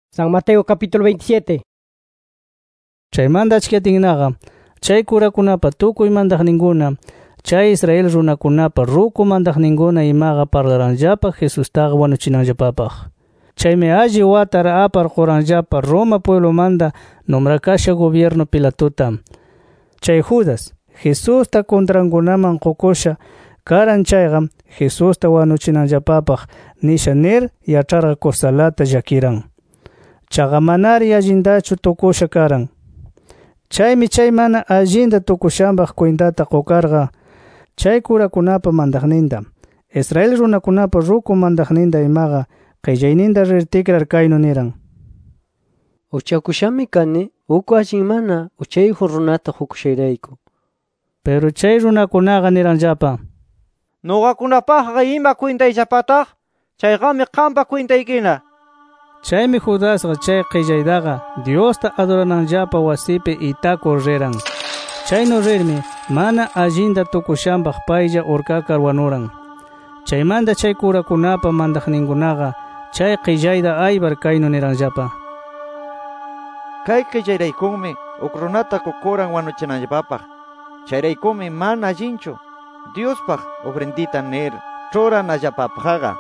San Mateo capítulo 27. Chaymanta achkiyatinnaqa chay kurakunapa tukuy mandaqninkuna chay Israel runakunapa ruku mandaqninkuna imaqa parlaranllapa Jesustaqa wanuchinanllapapaq. Chaymi alli watara apar quranllapa Roma pueblomanta nombrakasha gobierno Pilatota. Chay Judas Jesusta contrankunaman qukusha karan chayqa Jesusta wanuchinanllapapaq nisha nir yacharqa kusalata llakiran. Chaqa manari allindachu tukusha karan. Chaymi chay mana allinda tukushanpaq cuentata qukarqa chay kurakunapa mandaqninta, Israel runakunapa ruku mandaqninta imaqa qillayninta rir tikrar kaynu niran: Uchakushami kani uku allin mana uchayuq runata hukushayrayku. Pero chay runakunaqa niranllapa: Nuqakunapaqqa ima cuentayllapataq, chayqami qampa cuentaykina. Chaymi Judasqa chay qillaytaqa Diosta adorananllapa wasipi itakur riran. Chaynu rirmi mana allinda tukushanpaq paylla urkakar wanuran. Chaymanta chay kurakunapa mandaqninkunaqa chay qillayta aybar kaynu niranllapa: Kay qillayraykumi uk runata qukuran wanuchinanllapapaq. Chayraykumi mana allinchu Diospaq ofrendita nir churanallapapaqa.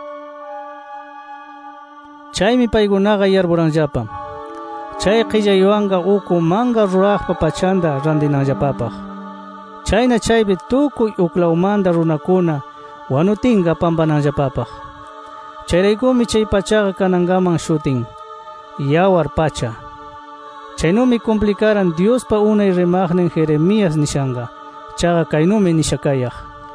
Chaymi paykunaqa yarpuranllapa chay qillaywanqa uku manga ruraqpa pachanta randinanllapapaq. Chayna chaypi tukuy uklawmanta runakuna wanutinqa pampananllapapaq. Chayraykumi chay pachaqa kanankaman shutin Yawar pacha. Chaynumi complicaran Diospa unay rimaqnin Jeremías nishanqa. Chaqa kaynumi nishakayaq: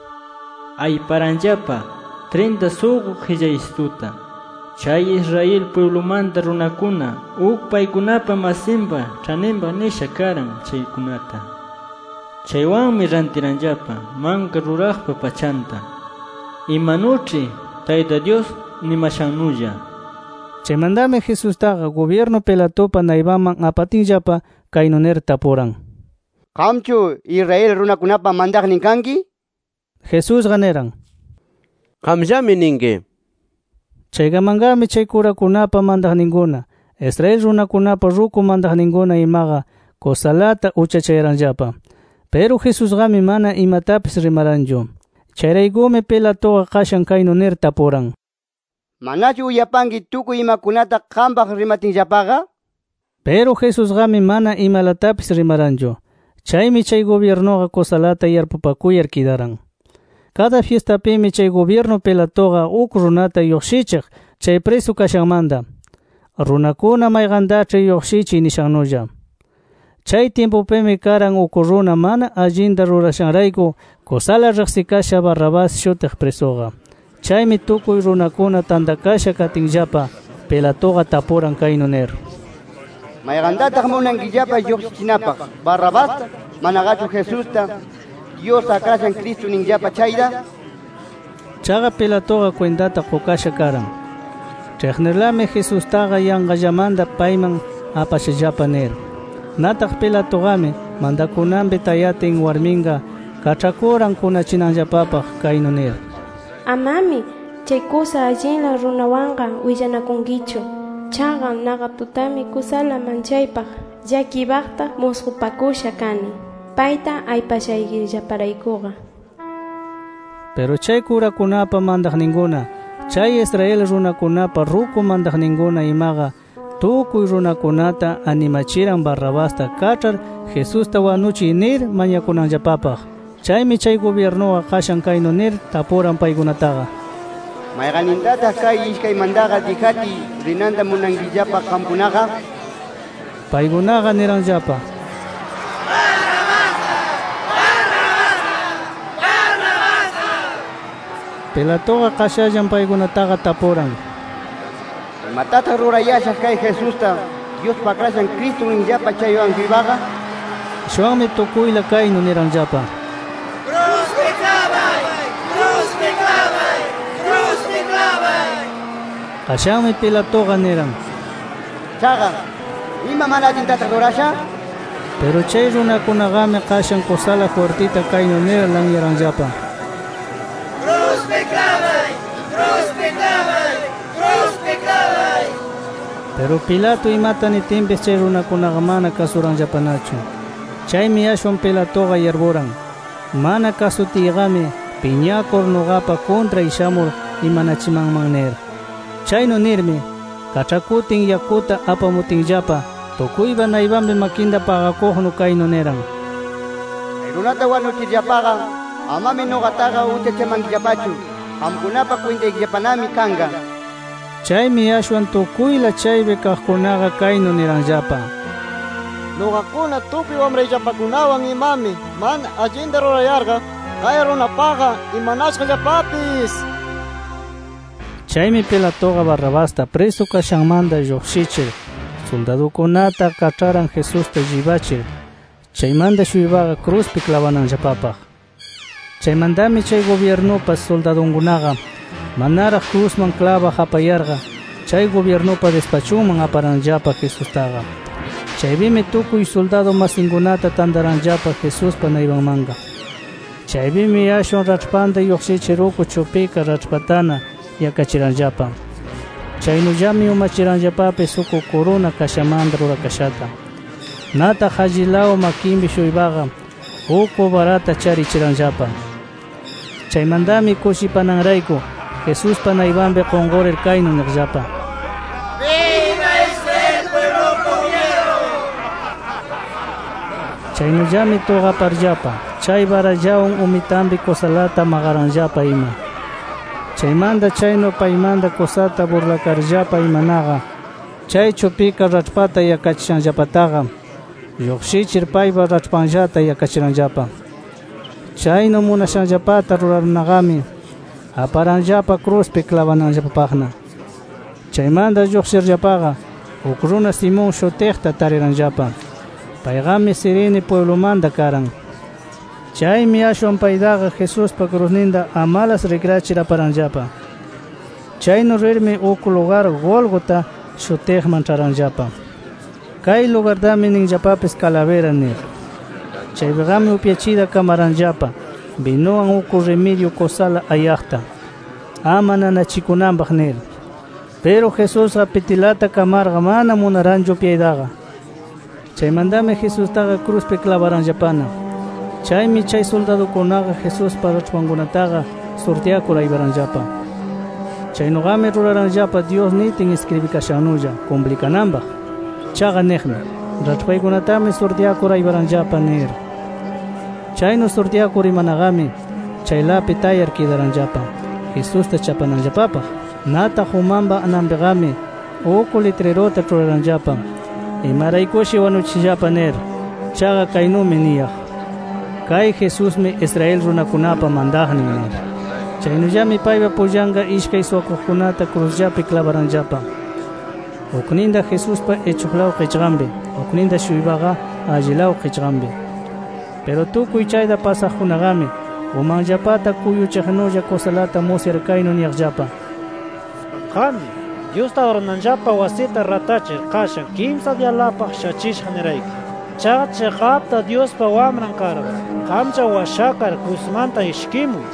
Ayparanllapa 30 suqu qillaystuta. Chay Israel pueblomanta runakuna uk paykunapa masinpa ch'aninpa nisha karan chaykunata. Chaywanmi rantiranllapa manka ruraqpa pachanta, imanuch'i Tayta Dios nimashannulla. Chaymantami Jesustaqa gobierno Pilatopa naypaman apatinllapa kaynu nir tapuran: ¿Qamchu Israel runakunapa mandaqnin kanki? Jesusqa niran: Qamllami ninki. Chaykamangami chay kurakunapa mandaqninkuna, Israel runakunapa ruku mandaqninkuna imaqa kusalata uchachayranllapa. Pero Jesusqami mana imatapis rimaranchu. Chayraykumi Pilatoqa qashan kaynu nir tapuran: ¿Manachu uyapanki tukuy imakunata qampaq rimatinllapaqa? Pero Jesusqami mana imalatapis rimaranchu. Chaymi chay gobiernoqa kusalata yarpupakuyar kidaran. Cada fiestapimi chay gobierno Pilatoqa uk runata lluqshichiq chay preso kashanmanta, runakuna mayqantachi lluqshichiy nishannulla. Chay tiempupimi karan uk runa mana allinta rurashanrayku kusala riqsikasha Barrabás shutiq presoqa. Chaymi tukuy runakuna tantakasha katinllapa Pilatoqa tapuran kaynu nir: ¿Mayqantataq munankillapa lluqsichinapaq? ¿Barrabásta manaqachu Jesusta Dios akrashan Cristo ninllapa chayda? Chaqa Pilatoqa cuentata qukasha karan. Chayqnirlami Jesustaqa yanqallamanta payman apashallapa nir. Nataq Pilatoqami mandakunanpi tayatin warminqa kach'akuran kunachinanllapapaq kaynu nir: Amami chay kusa allinla runawanqa willanakunkichu. Chaqa naqaputami kusala manchaypaq llakipaqta musqupakusha kani. Payta aypashaykillaparaykuqa. Pero chay kurakunapa mandaqninkuna, chay Israel runakunapa ruku mandaqninkuna imaqa tukuy runakunata animachiran Barrabasta kach'ar Jesusta wanuchiy nir mañakunanllapapaq. Chaymi chay gobiernoqa qashan kaynu nir tapuran paykunataqa: ¿Mayqanintataq kay iskay mandaqa dijati rinanta munankillapa qamkunaqa? Paykunaqa niranllapa: Pilatoqa qashallan paykunataqa tapuran: ¿Imatataq rurayashaq kay Jesusta Dios pakrashan Cristo ninllapa chaywan vivaqa? Shuanmi tukuyla kaynu niranllapa: Cruzpi clavay, cruzpi clavay, cruzpi clavay. Qashanmi Pilatoqa niran: Chaqa ima mana allintataq rurasha? Pero chay runakunaqami qashan kusala fuertita kaynu nir lanyaranllapa: Cruzpi clavay, cruzpi clavay, cruzpi clavay. Pero Pilato imata nitinpis chay runakunaqa mana kasuranllapanachu. Chaymi ashwan Pilatoqa yarburan. Mana kasutiyqami piñakur nuqapa contra ishamur imanachimanman nir. Chaynu nirmi kachakutin yakuta apamutinllapa tukuypa naypanpi makinta pagakuqnu kaynu niran: Runata wanuchirllapaqa amami nuqataqa uchachamankillapachu, qamkunapa cuintaykillapanami kanqa. Chaymi ashwan tukuyla chaypi kaqkunaqa kaynu niranllapa: Nuqakuna tukuy wamrayllapakunawan imami mana allinta rurayarqa kay runapaqa imanashqallapapis. Chaymi Pilatoqa Barrabasta preso kashanmanta lluqshichir soldadukunata kach'aran Jesusta llibachir chaymanta shuypaqa cruzpi clavananllapapaq. Chaymantami chay gobiernupa soldadunkunaqa manaraq cruzman clavaq apayarqa chay gobiernupa despachunman aparanllapa Jesustaqa. Chaypimi tukuy soldado masinkunata tantaranllapa Jesuspa naypanmanqa. Chaypimi ashwan rachpanta lluqshichir uku chupika rachpatana yakachiranllapa. Chaynullami umachiranllapapis uku corona kashamanta rurakashata. Nata hajilaw makinpi shuypaqa uku barata charichiranllapa. Chaymantami kushipananrayku Jesuspa naypanpi qonqorir kaynu niqllapa: ¡Viva Israel, pueblo comunero! Chaynullami tuqaparllapa chay barallawan umitanpi kusalata maqaranllapa ima. Chaymanta chaynu paymanta kusata burlakarllapa imanaqa chay chupika rachpata yakachishanllapataqa lluqshichir paypa rachpanllata yakachiranllapa. Chaynu munashanllapata rurarunaqami aparanllapa cruzpi clavananllapapaqna. Chaymanta lluqshirllapaqa uk runa Simón shutiqta tariranllapa. Payqami Cirene pueblomanta karan. Chaymi ashwan paydaqa Jesuspa cruzninta amalas rikrachir aparanllapa. Chaynu rirmi uk lugar Golgota shutiqman ch'aranllapa. Kay lugartami ninllapapis calavera nir. Chaypiqami upyachida kamaranllapa binuwan uku remedio kusala ayaqta ama nanachikunanpaq nir. Pero Jesusqa pitilata kamarqa mana munaranchu upyaytaqa. Chaymantami Jesustaqa cruzpi clavaranllapana. Chaymi chay soldadukunaqa Jesuspa rachpankunataqa sortiakur ayparanllapa. Chaynuqami ruraranllapa Dios nitin escribikashannulla cumplikananpaq. Chaqa niqmi rachpaykunatami sortiakur ayparanllapa nir. Chaynu sortiakur imanaqami chaylapi tayar kidaranllapa Jesusta chapananllapapaq. Nata humanpa ananpiqami uku letrerota ch'uraranllapa imaraykushi wanuchishllapa nir. Chaqa kaynumi niyaq: Kay Jesusmi Israel runakunapa mandaqnin nir. Chaynullami paypa pullanqa ishkay suwakuqkunata cruzllapi clavaranllapa. Ukninta Jesuspa echuqlaw qichqanpi, ukninta shuypaqa allilaw qichqanpi. Pero tukuy chayta pasaqkunaqami umanllapata kuyuchiqnulla kusalata musyar kaynu niyaqllapa: Qami Diosta adorananllapa wasita ratachir qashan kimsa dialapaq shachishqa nirayki. Chaqa chiqapta Diospa wamran karqa qamcha washakar cruzmanta ishkimuy.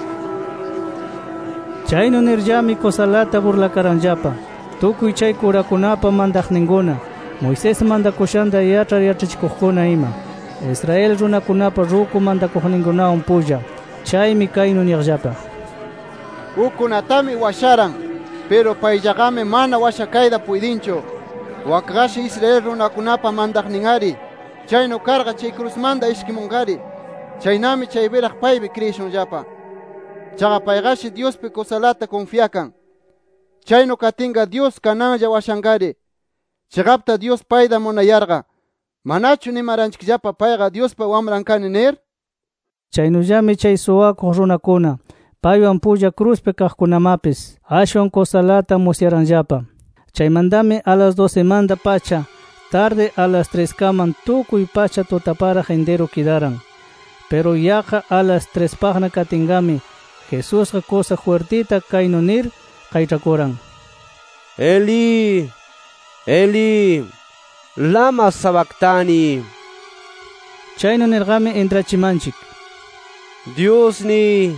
Chaynu nirllami kusalata burlakaranllapa tukuy chay kurakunapa mandaqninkuna, Moisés mandakushanta yach'ar yachachikuqkuna ima, Israel runakunapa ruku mandakuqninkunawan pulla. Chaymi kaynu niyaqllapa: Ukunatami washaran, pero payllaqami mana washakayta puydinchu. Wakqashi Israel runakunapa mandaqninari. Chaynu karqa chay cruzmanta ishkimunqari. Chaynami chaypiraq paypi kriyishunllapa. Chaqa payqashi Diospi kusalata confiakan. Chaynu katinqa Dios kananlla washanqari. Chiqapta Dios payta munayarqa manachu nimaranchikllapa payqa Diospa wamran kani nir? Chaynullami chay suwakuq runakuna paywan pulla cruzpi kaqkunamapis ashwan kusalata musyaranllapa. Chaymantami a las 12 manta pacha tarde a las 3 kaman tukuy pacha tutaparaq entero kidaran. Pero yaqa a las 3 paqna katingami Jesusqa kusa fuertita kaynu nir qaych'akuran: Eli, Eli, lama sabactani. Chaynu nirqami entrachimanchik: Diosni,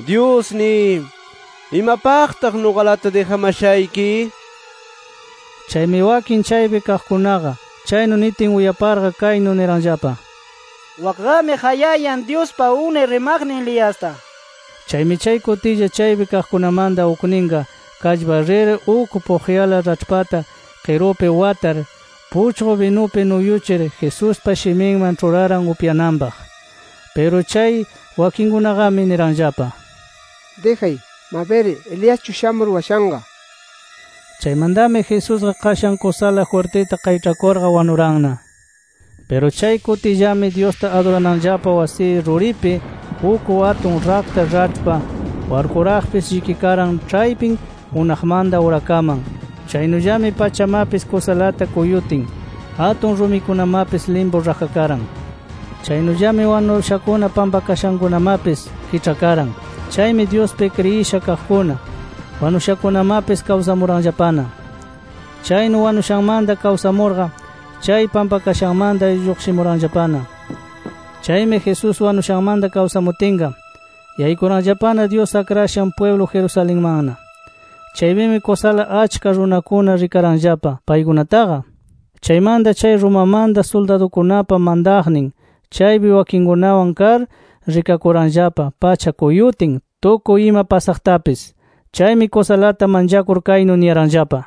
Diosni, imapaqtaq nuqalata dejamashayki? Chaymi wakin chaypi kaqkunaqa chaynu nitin uyaparqa kaynu niranllapa: Wakqami hayayan Diospa unay rimaqnin liyasta. Chaymi chay kutilla chaypi kaqkunamanta ukninqa kallpa rir uk puqyala rachpata qirupi watar puchqu vinupi nuyuchir Jesuspa shiminman churaran upyananpaq. Pero chay wakinkunaqami niranllapa: Dejay, maveri, Elias chushamur washanga. Chaymantami Jesusqa qashan kusala fuertita qaychakurqa wanuranna. Pero chay kutillami Diosta adorananllapa wasi ruripi uk atun rakta rachpa warkuraqpis llikikaran chaypin unaqmanta urakaman. Chaynullami pachamapis kusalata kuyutin, atun rumikunamapis limpu rajakaran. Chaynullami wanushakuna pampakashankunamapis kichakaran. Chaymi Diospi kriyisha kaqkuna wanushakunamapis kawsamuranllapana. Chaynu wanushanmanta kawsamurqa chay pampakashanmanta lluqsimuranllapana. Chaymi Jesus wanushanmanta kawsamutinqa yaykuranllapana Dios akrashan pueblo Jerusalenmanna. Chaymi kusala achka runakuna rikaranllapa paykunataqa. Chaymanta chay Romamanta soldadukunapa mandaqnin chaypi wakinkunawan kar rikakuranllapa pacha kuyutin tukuy ima pasaqtapis. Chaymi kusalata manchakur kaynu niyaranllapa: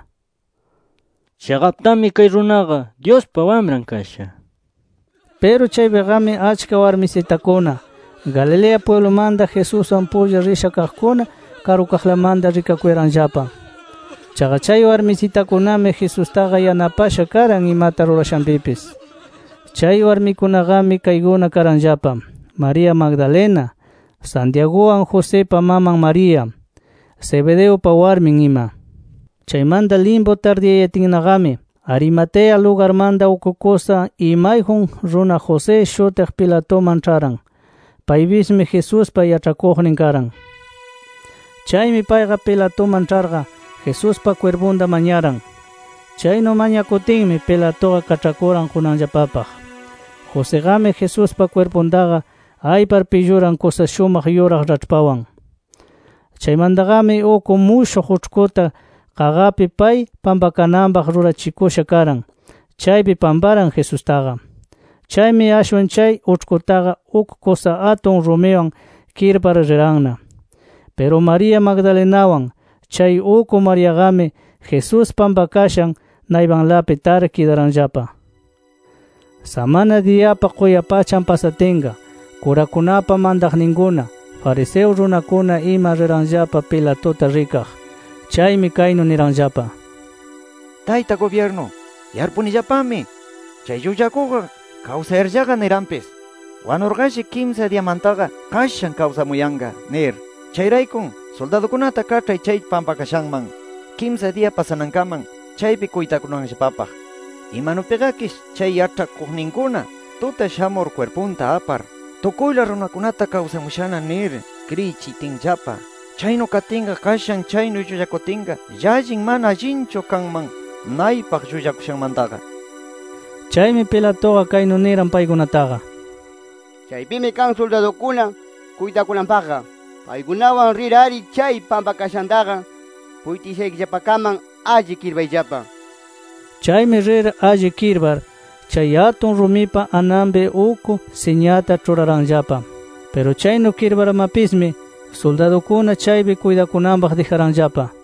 Chaqaptami kay runaqa Diospa wamran kasha. Pero chaypiqami achka warmisitakuna Galilea pueblomanta Jesuswan pulla risha kaqkuna karukaqlamanta rikakuyranllapa. Chaqa chay warmisitakunami Jesustaqa yanapasha karan imata rurashanpipis. Chay warmikunaqami kayguna karanllapa: María Magdalena, Santiagowan Josepa maman María, Zebedeopa warmin ima. Chaymanta limpo tardiyayatinaqami Arimatea lugarmanta ukukusa imayjun runa José shutiq Pilatoman ch'aran. Paypismi Jesuspa yachakuqnin karan. Chaymi payqa Pilatoman ch'arqa Jesuspa cuerpunta mañaran. Chaynu mañakutinmi Pilatoqa kach'akuran kunanllapapaq. Joséqami Jesuspa cuerpuntaqa aypar pilluran kusa shumaq yuraq rachpawan. Chaymantaqami uku mushuq uchkuta qaqapi pay pampakananpaq rurachikusha karan. Chaypi pamparan Jesustaqa. Chaymi ashwan chay uchkutaqa uk kusa atun rumiwan kirpar riranna. Pero María Magdalenawan chay uku Mariaqami Jesus pampakashan naypanlapi tarkidaranllapa. Samana diyapa quyapachan pasatinqa kurakunapa mandaqninkuna fariseo runakuna ima riranllapa Pilatota rikaq. Chaymi kaynu niranllapa: Tayta gobierno, yarpunillapami. Chay llullakuqa kawsayarllaqa niranpis. Wanurqashi kimsa diamantaqa qashan kawsamuyanqa nir. Chayraykun soldadukunata kach'ay chay pampakashanman kimsa dia pasanankaman chaypi kuytakunanllapapaq. Imanupiqakish chay yach'akuqninkuna tuta shamur cuerpunta apar tukuyla runakunata kawsamushana nir kriyichitinllapa. Chaynu katinqa qashan chaynu llullakutinqa llallin mana allinchu kanman naypaq llullakushanmantaqa. Chaymi Pilatoqa kaynu niran paykunataqa: Chaypimi kan soldadukuna kuytakunanpaqqa. Paykunawan rirari chay pampakashantaqa puytishaykillapakaman alli kirpayllapa. Chaymi rir alli kirpar chay atun rumipa ananpi uku señata churaranllapa. Pero chaynu kirparmapismi soldadukuna chaypi kuydakunanpaq dijaranllapa.